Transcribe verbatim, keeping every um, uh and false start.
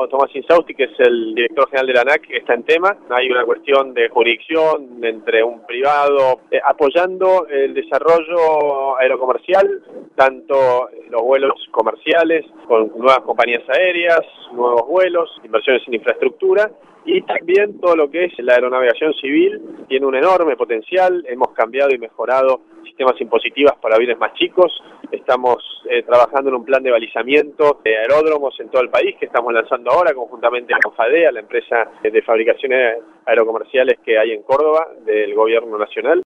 Tomás, Tomás Insausti, que es el director general de la ANAC, está en tema. Hay una cuestión de jurisdicción entre un privado eh, apoyando el desarrollo aerocomercial, tanto los vuelos comerciales con nuevas compañías aéreas, nuevos vuelos, inversiones en infraestructura, y también todo lo que es la aeronavegación civil. Tiene un enorme potencial. Hemos cambiado y mejorado sistemas impositivos para aviones más chicos. Estamos eh, trabajando en un plan de balizamiento de aeródromos en todo el país que estamos lanzando ahora conjuntamente con FADEA, la empresa de fabricaciones aerocomerciales que hay en Córdoba del gobierno nacional.